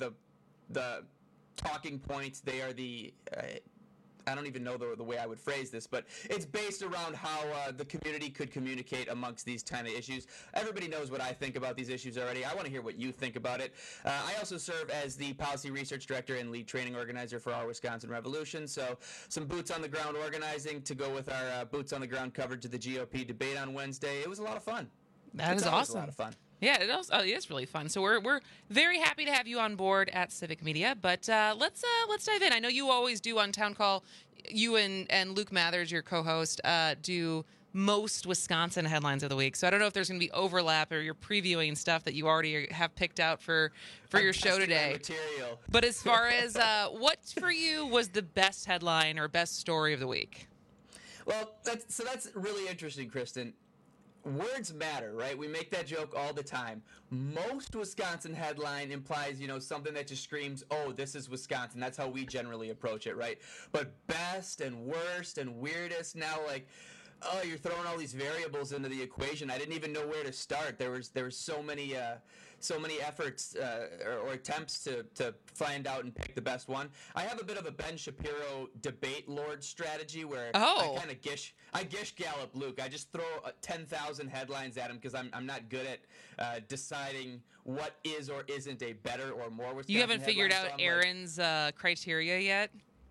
talking points. They are the... I don't even know the way I would phrase this, but it's based around how the community could communicate amongst these kind of issues. Everybody knows what I think about these issues already. I want to hear what you think about it. I also serve as the Policy Research Director and Lead Training Organizer for our Wisconsin Revolution, so some boots on the ground organizing to go with our boots on the ground coverage of the GOP debate on Wednesday. It was a lot of fun. That is awesome. A lot of fun. Yeah, it is really fun. So we're very happy to have you on board at Civic Media. But let's dive in. I know you always do on Town Call. You and Luke Mathers, your co-host, do most Wisconsin headlines of the week. So I don't know if there's going to be overlap, or you're previewing stuff that you already have picked out for your show today. Material. But as far as what for you was the best headline or best story of the week? Well, that's really interesting, Kristen. Words matter, right? We make that joke all the time. Most Wisconsin headline implies, something that just screams, oh, this is Wisconsin. That's how we generally approach it, right? But best and worst and weirdest, now like, oh, you're throwing all these variables into the equation. I didn't even know where to start. There was so many efforts or attempts to find out and pick the best one. I have a bit of a Ben Shapiro debate lord strategy where I kind of gish gallop Luke. I just throw 10,000 headlines at him because I'm not good at deciding what is or isn't a better or more Wisconsin. You haven't figured out so Aaron's criteria yet?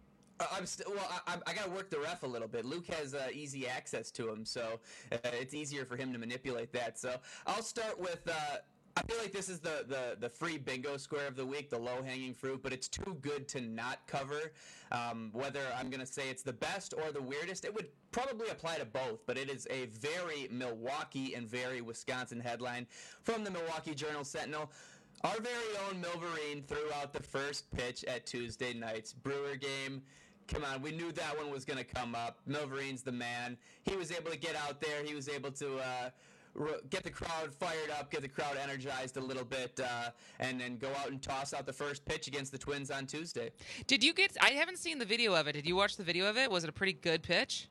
I got to work the ref a little bit. Luke has easy access to him, so it's easier for him to manipulate that. So I'll start with. I feel like this is the free bingo square of the week, the low-hanging fruit, but it's too good to not cover. Whether I'm going to say it's the best or the weirdest, it would probably apply to both, but it is a very Milwaukee and very Wisconsin headline from the Milwaukee Journal-Sentinel. Our very own Milverine threw out the first pitch at Tuesday night's Brewer game. Come on, we knew that one was going to come up. Milverine's the man. He was able to get out there. He was able to get the crowd fired up, get the crowd energized a little bit, and then go out and toss out the first pitch against the Twins on Tuesday. I haven't seen the video of it. Did you watch the video of it? Was it a pretty good pitch?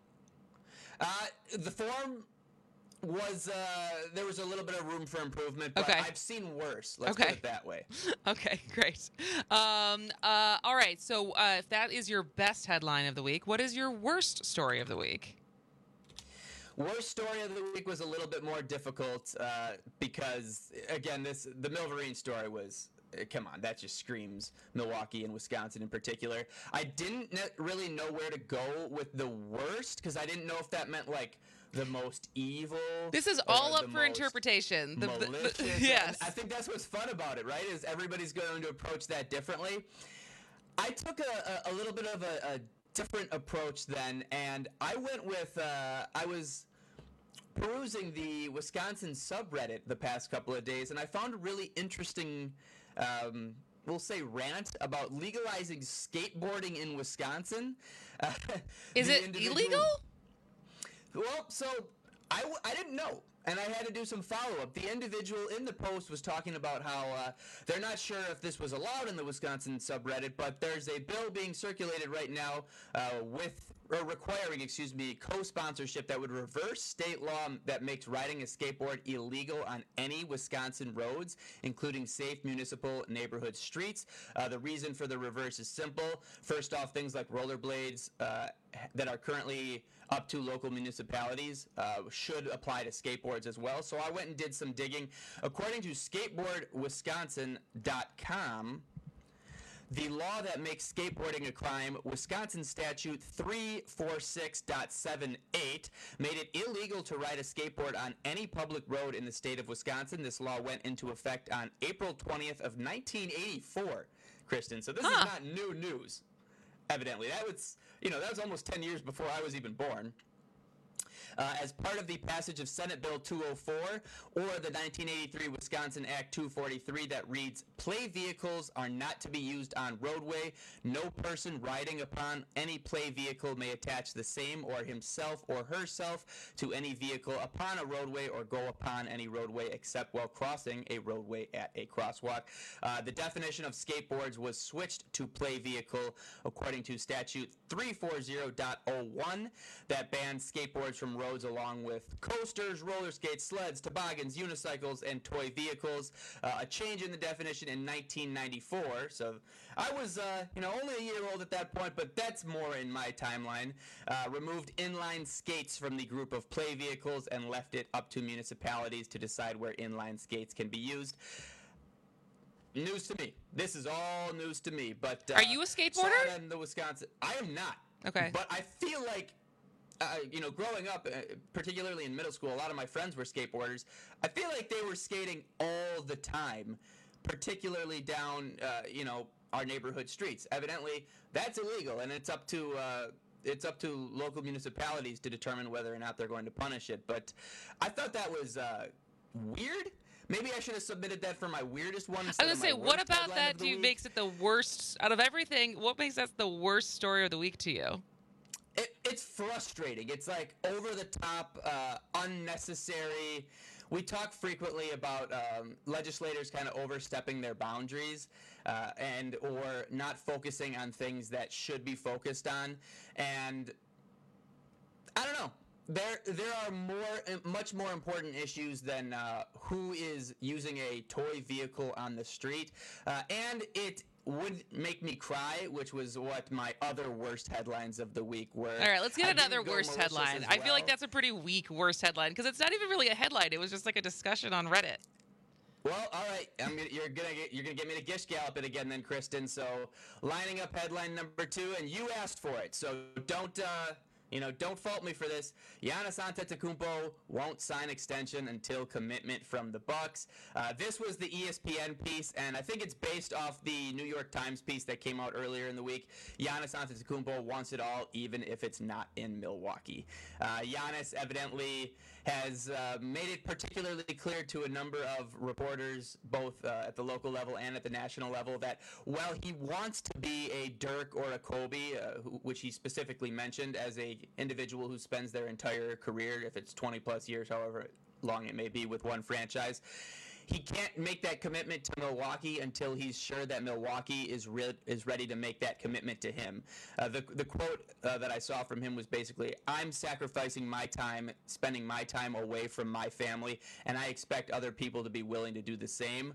The form was there was a little bit of room for improvement, but I've seen worse. Let's put it that way. Okay, great. All right, so if that is your best headline of the week, what is your worst story of the week? Worst story of the week was a little bit more difficult because, again, the Milverine story was, come on, that just screams Milwaukee and Wisconsin in particular. I didn't really know where to go with the worst because I didn't know if that meant, like, the most evil. This is all up for interpretation. Yes. I think that's what's fun about it, right, is everybody's going to approach that differently. I took a little bit of a different approach then, and I went with, I was perusing the Wisconsin subreddit the past couple of days, and I found a really interesting, we'll say, rant about legalizing skateboarding in Wisconsin. Is it illegal? Well, so I didn't know, and I had to do some follow-up. The individual in the post was talking about how they're not sure if this was allowed in the Wisconsin subreddit, but there's a bill being circulated right now requiring co-sponsorship that would reverse state law that makes riding a skateboard illegal on any Wisconsin roads, including safe municipal neighborhood streets. The reason for the reverse is simple. First off, things like rollerblades that are currently up to local municipalities should apply to skateboards as well. So I went and did some digging. According to skateboardwisconsin.com, the law that makes skateboarding a crime, Wisconsin Statute 346.78, made it illegal to ride a skateboard on any public road in the state of Wisconsin. This law went into effect on April 20th of 1984. Kristen. So this is not new news, evidently. That was almost 10 years before I was even born. As part of the passage of Senate Bill 204 or the 1983 Wisconsin Act 243 that reads, play vehicles are not to be used on roadway. No person riding upon any play vehicle may attach the same or himself or herself to any vehicle upon a roadway or go upon any roadway except while crossing a roadway at a crosswalk. The definition of skateboards was switched to play vehicle according to statute 340.01 that bans skateboards from roads along with coasters, roller skates, sleds, toboggans, unicycles, and toy vehicles. A change in the definition in 1994. So I was, only a year old at that point, but that's more in my timeline. Removed inline skates from the group of play vehicles and left it up to municipalities to decide where inline skates can be used. News to me. This is all news to me. But are you a skateboarder? In the Wisconsin, I am not. Okay. But I feel like, growing up, particularly in middle school, a lot of my friends were skateboarders. I feel like they were skating all the time, particularly down, our neighborhood streets. Evidently, that's illegal, and it's up to local municipalities to determine whether or not they're going to punish it. But I thought that was weird. Maybe I should have submitted that for my weirdest one. I was going to say, what about that makes it the worst out of everything? What makes that the worst story of the week to you? It's frustrating. It's like over the top, unnecessary. We talk frequently about legislators kind of overstepping their boundaries or not focusing on things that should be focused on. And I don't know. There are much more important issues than who is using a toy vehicle on the street, and it would make me cry, which was what my other worst headlines of the week were. All right, let's get another worst headline. I feel like that's a pretty weak worst headline because it's not even really a headline. It was just like a discussion on Reddit. Well, all right. You're gonna get me to Gish Gallop it again, then, Kristen. So, lining up headline number 2, and you asked for it, so don't fault me for this. Giannis Antetokounmpo won't sign extension until commitment from the Bucks. This was the ESPN piece, and I think it's based off the New York Times piece that came out earlier in the week. Giannis Antetokounmpo wants it all, even if it's not in Milwaukee. Giannis evidently has made it particularly clear to a number of reporters, both at the local level and at the national level, that while he wants to be a Dirk or a Kobe, which he specifically mentioned as a individual who spends their entire career, if it's 20 plus years, however long it may be, with one franchise, he can't make that commitment to Milwaukee until he's sure that Milwaukee is ready to make that commitment to him. The quote that I saw from him was basically, I'm sacrificing my time, spending my time away from my family, and I expect other people to be willing to do the same.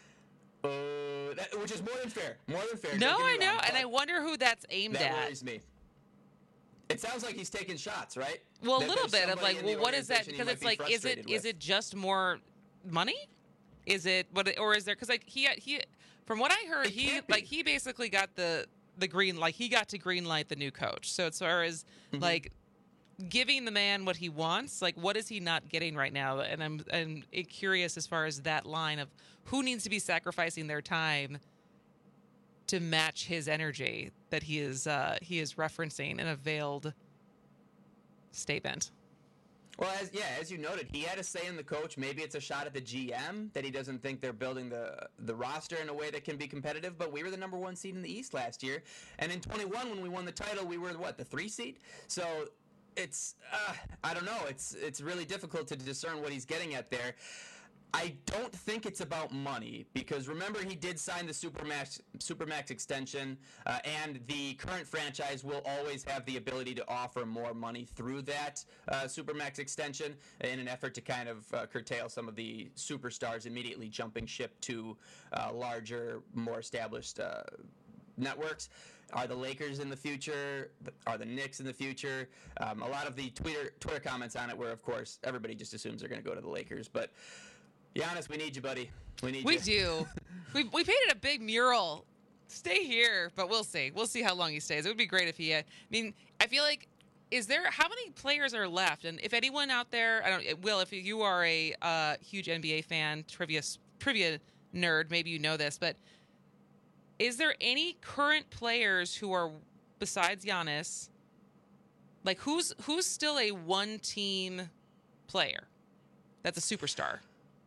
Which is more than fair. More than fair. No, I know, and I wonder who that's aimed at. That worries me. It sounds like he's taking shots, right? Well, a little bit of like, well, what is that? Because it's like, is it just more money? Is it or is there? Because like he from what I heard, he basically got the green, like he got to green light the new coach. So as far as like giving the man what he wants, like what is he not getting right now? And I'm curious as far as that line of who needs to be sacrificing their time to match his energy that he is referencing in a veiled statement. Well, as you noted, he had a say in the coach. Maybe it's a shot at the GM that he doesn't think they're building the roster in a way that can be competitive. But we were the number 1 seed in the East last year, and in 21 when we won the title, we were the 3 seed. So it's I don't know. It's really difficult to discern what he's getting at there. I don't think it's about money because remember he did sign the Supermax extension, and the current franchise will always have the ability to offer more money through that Supermax extension in an effort to kind of curtail some of the superstars immediately jumping ship to larger, more established networks. Are the Lakers in the future? Are the Knicks in the future? A lot of the Twitter comments on it were, of course, everybody just assumes they're going to go to the Lakers, but Giannis, we need you, buddy. We need you. We do. We painted a big mural. Stay here, but we'll see. We'll see how long he stays. It would be great if he I mean, I feel like, how many players are left? And if anyone out there, Will, if you are a huge NBA fan, trivia nerd, maybe you know this, but Is there any current players who are, besides Giannis, like who's still a one-team player that's a superstar?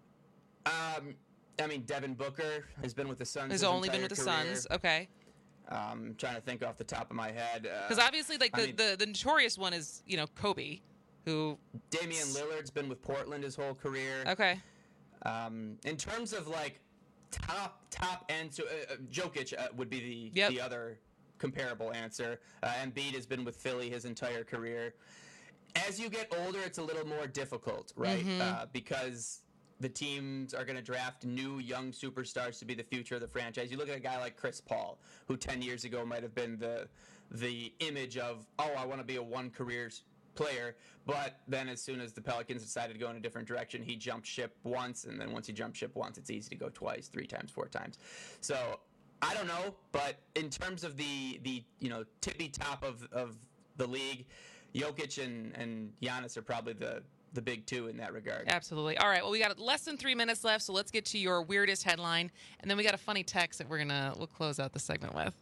I mean, Devin Booker has been with the Suns. Has only been with the Suns. Okay. I'm trying to think off the top of my head. Because obviously, like the notorious one is Kobe, who Damian Lillard's been with Portland his whole career. Okay. In terms of like top end, so Jokic would be the other comparable answer. Embiid has been with Philly his entire career. As you get older, it's a little more difficult, right? Because the teams are going to draft new young superstars to be the future of the franchise. You look at a guy like Chris Paul, who 10 years ago might have been the image of, I want to be a one-career player. But then as soon as the Pelicans decided to go in a different direction, he jumped ship once. And then once he jumped ship once, it's easy to go twice, 3 times, 4 times. So I don't know. But in terms of the tippy top of the league, Jokic and Giannis are probably the big two in that regard. Absolutely. All right. Well, we got less than 3 minutes left, so let's get to your weirdest headline, and then we got a funny text that we'll close out the segment with.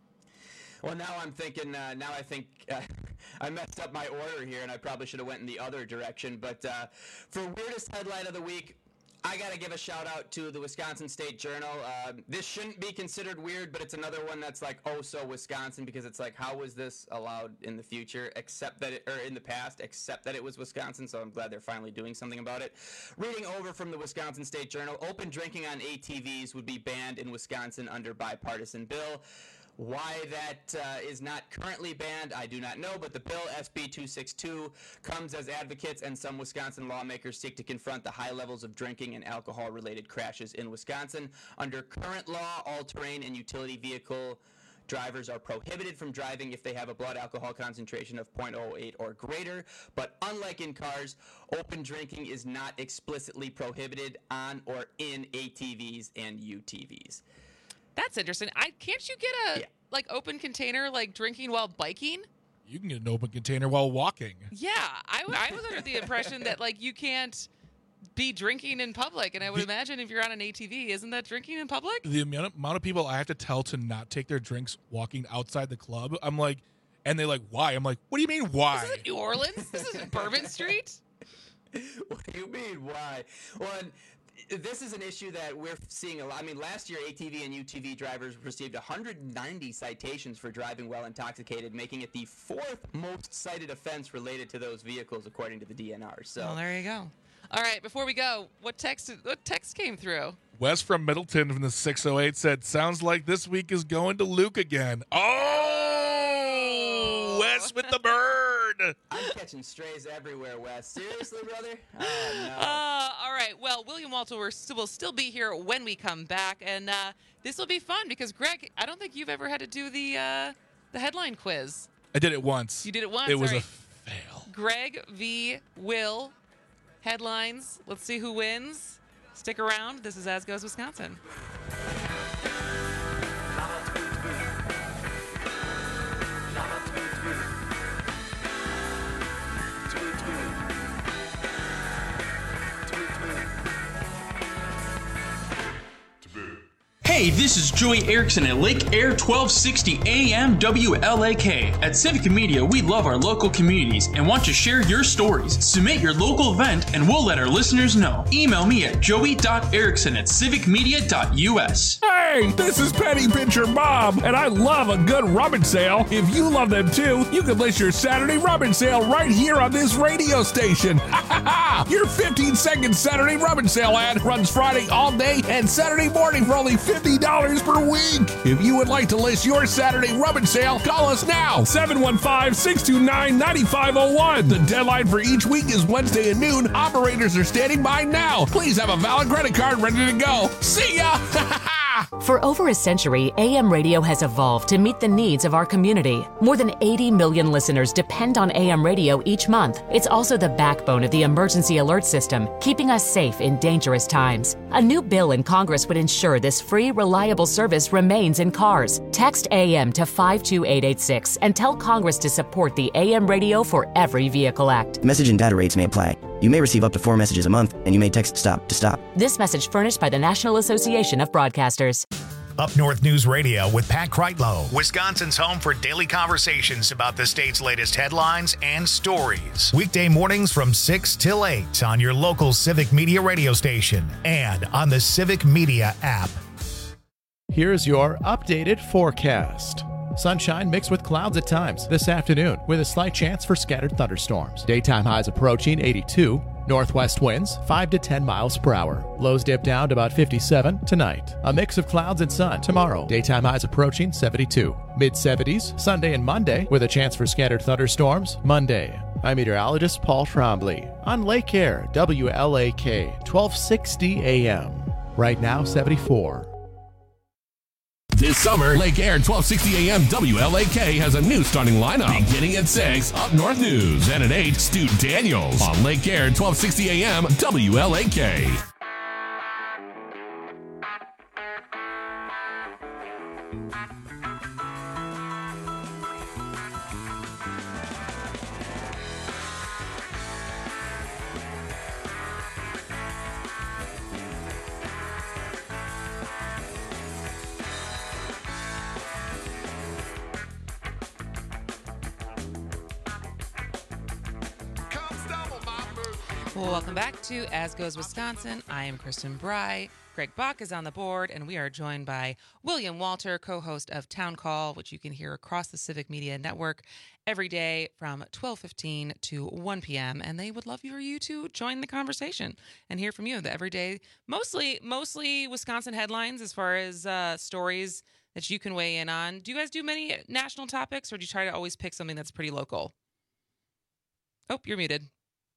Well, now I'm thinking. Now I think I messed up my order here, and I probably should have went in the other direction. But for weirdest headline of the week, I got to give a shout out to the Wisconsin State Journal. This shouldn't be considered weird, but it's another one that's like, so Wisconsin, because it's like, how was this allowed in the future, in the past, except that it was Wisconsin? So I'm glad they're finally doing something about it. Reading over from the Wisconsin State Journal, open drinking on ATVs would be banned in Wisconsin under bipartisan bill. Why that is not currently banned, I do not know, but the bill, SB 262, comes as advocates and some Wisconsin lawmakers seek to confront the high levels of drinking and alcohol-related crashes in Wisconsin. Under current law, all-terrain and utility vehicle drivers are prohibited from driving if they have a blood alcohol concentration of 0.08 or greater, but unlike in cars, open drinking is not explicitly prohibited on or in ATVs and UTVs. That's interesting. Can't you get a open container drinking while biking? You can get an open container while walking. Yeah, I was under the impression that you can't be drinking in public, and I would imagine if you're on an ATV, isn't that drinking in public? The amount of people I have to tell to not take their drinks walking outside the club, I'm like, and they're like, why? I'm like, what do you mean why? This isn't New Orleans. This isn't Bourbon Street. What do you mean why? Well, this is an issue that we're seeing a lot. I mean, last year, ATV and UTV drivers received 190 citations for driving while intoxicated, making it the 4th most cited offense related to those vehicles, according to the DNR. So, well, there you go. All right, before we go, what text came through? Wes from Middleton from the 608 said, sounds like this week is going to Luke again. Oh, Wes with the bird. I'm catching strays everywhere, Wes. Seriously, brother? Oh, no. All right. Well, William Walter will still be here when we come back, and this will be fun because, Greg, I don't think you've ever had to do the headline quiz. I did it once. You did it once? It was a fail. Greg v. Will. Headlines. Let's see who wins. Stick around. This is As Goes Wisconsin. Hey, this is Joey Erickson at Lake Air 1260 AM WLAK. At Civic Media, we love our local communities and want to share your stories. Submit your local event and we'll let our listeners know. Email me at joey.erickson@civicmedia.us. Hey, this is Penny Pincher Bob, and I love a good rummage sale. If you love them too, you can list your Saturday rummage sale right here on this radio station. Your 15-second Saturday rummage sale ad runs Friday all day and Saturday morning for only $50 per week. If you would like to list your Saturday rummage sale, call us now, 715-629-9501. The deadline for each week is Wednesday at noon. Operators are standing by now. Please have a valid credit card ready to go. See ya! For over a century, AM radio has evolved to meet the needs of our community. More than 80 million listeners depend on AM radio each month. It's also the backbone of the emergency alert system, keeping us safe in dangerous times. A new bill in Congress would ensure this free, reliable service remains in cars. Text AM to 52886 and tell Congress to support the AM Radio for Every Vehicle Act. Message and data rates may apply. You may receive up to 4 messages a month, and you may text STOP to stop. This message furnished by the National Association of Broadcasters. Up North News Radio with Pat Kreitlow, Wisconsin's home for daily conversations about the state's latest headlines and stories. Weekday mornings from 6 till 8 on your local Civic Media radio station and on the Civic Media app. Here's your updated forecast. Sunshine mixed with clouds at times this afternoon with a slight chance for scattered thunderstorms. Daytime highs approaching 82. Northwest winds 5 to 10 miles per hour. Lows dip down to about 57 tonight. A mix of clouds and sun tomorrow. Daytime highs approaching 72. Mid-70s Sunday and Monday with a chance for scattered thunderstorms Monday. I'm meteorologist Paul Trombley on Lake Air, WLAK, 1260 AM. Right now, 74. This summer, Lake Air 1260 AM WLAK has a new starting lineup. Beginning at 6, Up North News. And at 8, Stu Daniels on Lake Air 1260 AM WLAK. Welcome back to As Goes Wisconsin. I am Kristen Bry. Greg Bach is on the board, and we are joined by William Walter, co-host of Town Call, which you can hear across the Civic Media Network every day from 12:15 to 1 p.m. And they would love for you to join the conversation and hear from you. The everyday, mostly Wisconsin headlines as far as stories that you can weigh in on. Do you guys do many national topics, or do you try to always pick something that's pretty local? Oh, you're muted.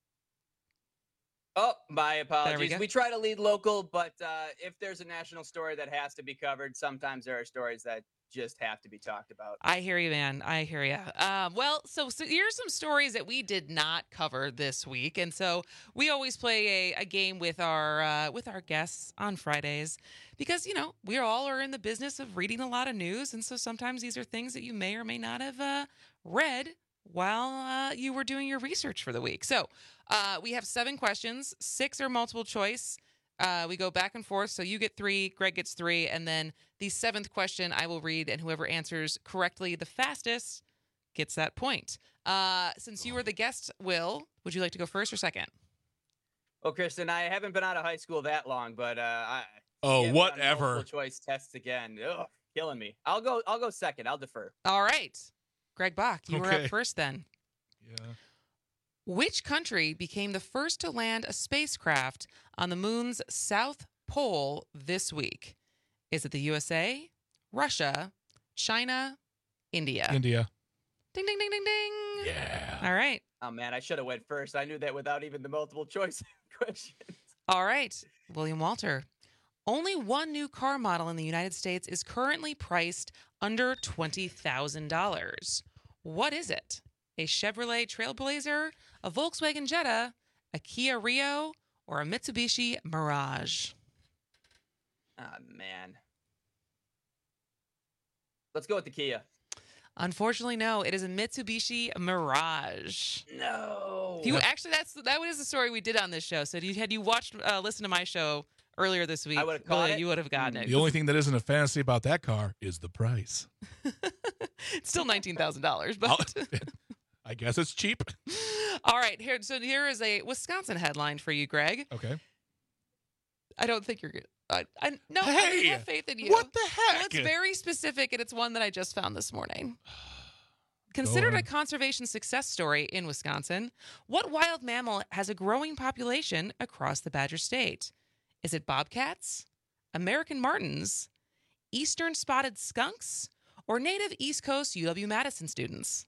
Oh, my apologies. There we go. We try to lead local, but if there's a national story that has to be covered, sometimes there are stories that just have to be talked about. I hear you, man. I hear you. Well, so here's some stories that we did not cover this week, and so we always play a game with our guests on Fridays because we all are in the business of reading a lot of news, and so sometimes these are things that you may or may not have read while you were doing your research for the week. So we have 7 questions. 6 are multiple choice. We go back and forth. So you get 3, Greg gets 3, and then the 7th question I will read, and whoever answers correctly the fastest gets that point. Since you were the guest, Will, would you like to go first or second? Well, Kristen, I haven't been out of high school that long, but whatever. Multiple choice tests again. Ugh, killing me. I'll go second. I'll defer. All right. Greg Bach, you were up first then. Yeah. Which country became the first to land a spacecraft on the moon's south pole this week? Is it the USA, Russia, China, India? India. Ding, ding, ding, ding, ding. Yeah. All right. Oh, man, I should have went first. I knew that without even the multiple choice questions. All right. William Walter. Only one new car model in the United States is currently priced under $20,000. What is it? A Chevrolet Trailblazer, a Volkswagen Jetta, a Kia Rio, or a Mitsubishi Mirage? Ah, man. Let's go with the Kia. Unfortunately, no. It is a Mitsubishi Mirage. No. Actually, that was the story we did on this show. So had you watched, listened to my show earlier this week, I would have caught it. You would have gotten it. The only thing that isn't a fantasy about that car is the price. It's still $19,000, but I guess it's cheap. All right, here is a Wisconsin headline for you, Greg. Okay. I don't think you're good. I have faith in you. What the heck? Well, it's very specific, and it's one that I just found this morning. Considered a conservation success story in Wisconsin, what wild mammal has a growing population across the Badger State? Is it bobcats, American martens, eastern spotted skunks, or native East Coast UW-Madison students?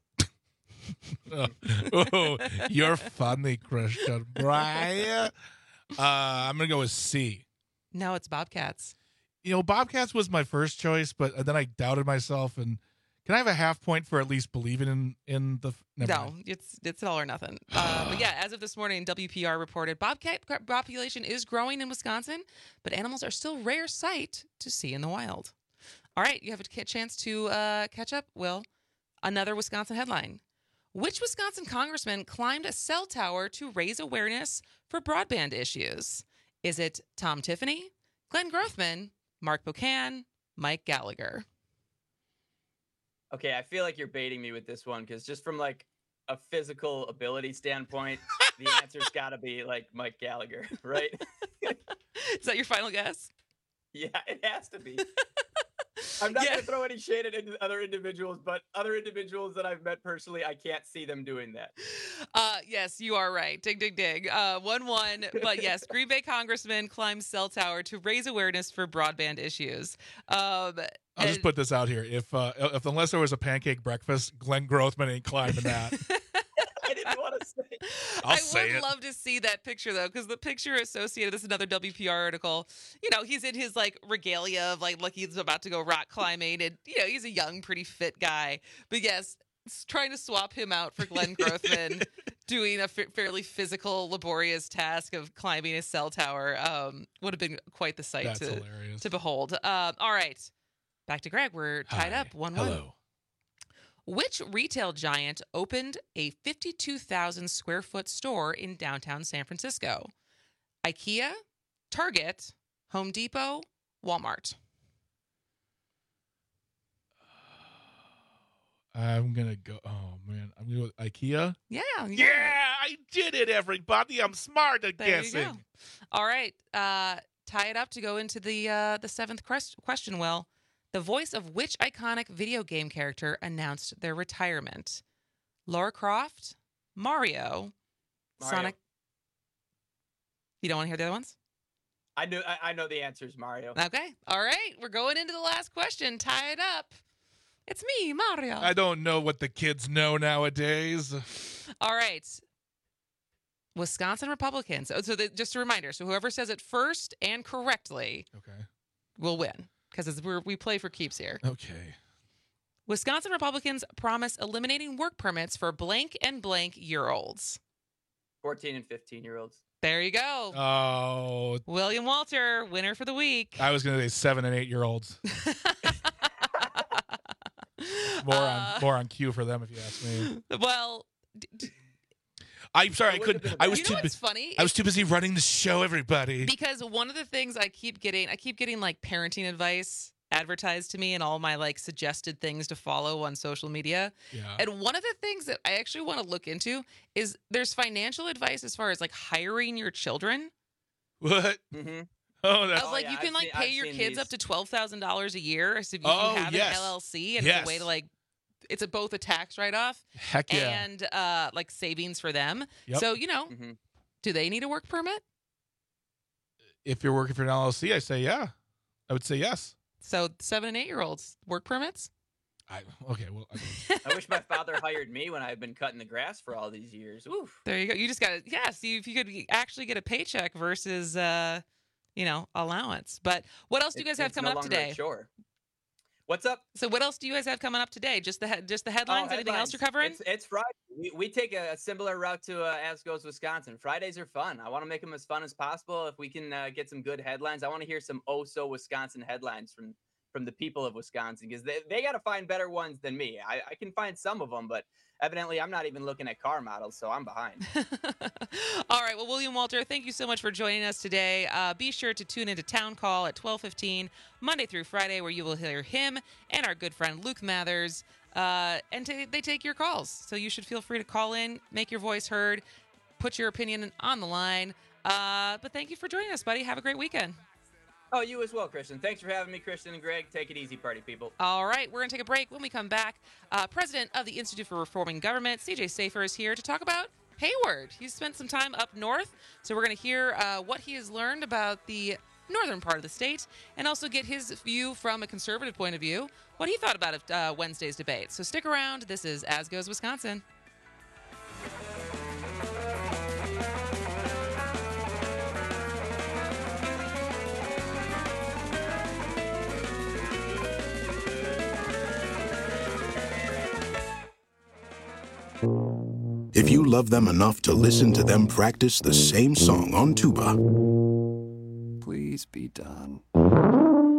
Oh, you're funny, Christian. Brian. I'm going to go with C. No, it's bobcats. Bobcats was my first choice, but then I doubted myself. And can I have a half point for at least believing in the... No, it's all or nothing. But yeah, as of this morning, WPR reported bobcat population is growing in Wisconsin, but animals are still rare sight to see in the wild. All right, you have a chance to catch up, Will. Another Wisconsin headline. Which Wisconsin congressman climbed a cell tower to raise awareness for broadband issues? Is it Tom Tiffany, Glenn Grothman, Mark Buchan, Mike Gallagher. Okay, I feel like you're baiting me with this one because just from like a physical ability standpoint, the answer's got to be like Mike Gallagher, right? Is that your final guess? Yeah, it has to be. I'm not going to throw any shade at other individuals, but other individuals that I've met personally, I can't see them doing that. Yes, you are right. Dig, dig, dig. 1-1. But yes, Green Bay congressman climbs cell tower to raise awareness for broadband issues. I'll just put this out here. If unless there was a pancake breakfast, Glenn Grothman ain't climbing that. I didn't want to say. I would love to see that picture though, because the picture associated. This is another WPR article. You know, he's in his like regalia of like he's about to go rock climbing, and you know he's a young, pretty fit guy. But yes, trying to swap him out for Glenn Grothman doing a fairly physical, laborious task of climbing a cell tower would have been quite the sight to behold. All right, back to Greg. We're tied up 1-1. Hello. Which retail giant opened a 52,000 square foot store in downtown San Francisco? IKEA, Target, Home Depot, Walmart. I'm going to go. Oh, man. I'm going to go with IKEA. Yeah. Yeah, I did it, everybody. I'm smart at guessing. You go. All right. Tie it up to go into the seventh question, Will. The voice of which iconic video game character announced their retirement? Lara Croft, Mario, Sonic. You don't want to hear the other ones? I know the answer is Mario. Okay. All right. We're going into the last question. Tie it up. It's me, Mario. I don't know what the kids know nowadays. All right. Wisconsin Republicans. Just a reminder. So whoever says it first and correctly will win. Because we play for keeps here. Okay. Wisconsin Republicans promise eliminating work permits for blank and blank year-olds. 14 and 15-year-olds. There you go. Oh. William Walter, winner for the week. I was going to say 7 and 8-year-olds. more on cue for them, if you ask me. Well... I'm sorry, I couldn't. I was too busy. Funny? I was too busy running the show, everybody. Because one of the things I keep getting like parenting advice advertised to me and all my like suggested things to follow on social media. Yeah. And one of the things that I actually want to look into is there's financial advice as far as like hiring your children. What? Mm-hmm. Oh, that's you can pay your kids up to $12,000 a year so if you have an LLC and it's a way to like. It's both a tax write-off and like savings for them. Yep. So, do they need a work permit? If you're working for an LLC, I say yeah. I would say yes. So 7 and 8-year-olds, work permits? I wish my father hired me when I've been cutting the grass for all these years. Oof. There you go. You just got to, see if you could actually get a paycheck versus, allowance. But what else do you guys have coming up today? Sure. What's up? So what else do you guys have coming up today? Just the headlines? Anything else you're covering? It's Friday. We take a similar route to As Goes Wisconsin. Fridays are fun. I want to make them as fun as possible. If we can get some good headlines, I want to hear some Wisconsin headlines from the people of Wisconsin because they got to find better ones than me. I can find some of them, but evidently I'm not even looking at car models, so I'm behind. All right. Well, William Walter, thank you so much for joining us today. Be sure to tune into Town Call at 12:15 Monday through Friday, where you will hear him and our good friend Luke Mathers. They take your calls, so you should feel free to call in, make your voice heard, put your opinion on the line. But thank you for joining us, buddy. Have a great weekend. Oh, you as well, Christian. Thanks for having me, Christian and Greg. Take it easy, party people. All right, we're going to take a break. When we come back, President of the Institute for Reforming Government, CJ Safer, is here to talk about Hayward. He's spent some time up north, so we're going to hear what he has learned about the northern part of the state and also get his view from a conservative point of view, what he thought about Wednesday's debate. So stick around. This is As Goes Wisconsin. If you love them enough to listen to them practice the same song on tuba, please be done.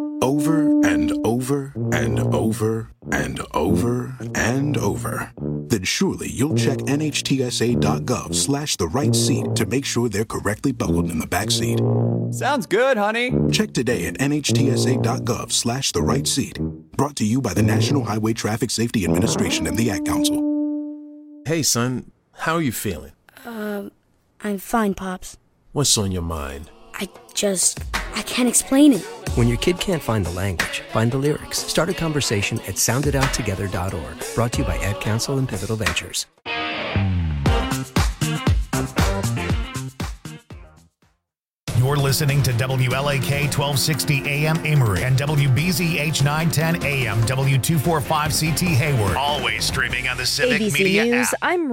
Over and over and over and over and over, then surely you'll check nhtsa.gov/the-right-seat to make sure they're correctly buckled in the back seat. Sounds good, honey. Check today at nhtsa.gov/the-right-seat. Brought to you by the National Highway Traffic Safety Administration and the Ad Council. Hey, son. How are you feeling? I'm fine, Pops. What's on your mind? I can't explain it. When your kid can't find the language, find the lyrics. Start a conversation at sounditouttogether.org. Brought to you by Ad Council and Pivotal Ventures. You're listening to WLAK 1260 AM Amory and WBZH 910 AM W245CT Hayward. Always streaming on the Civic ABC Media News, app. I'm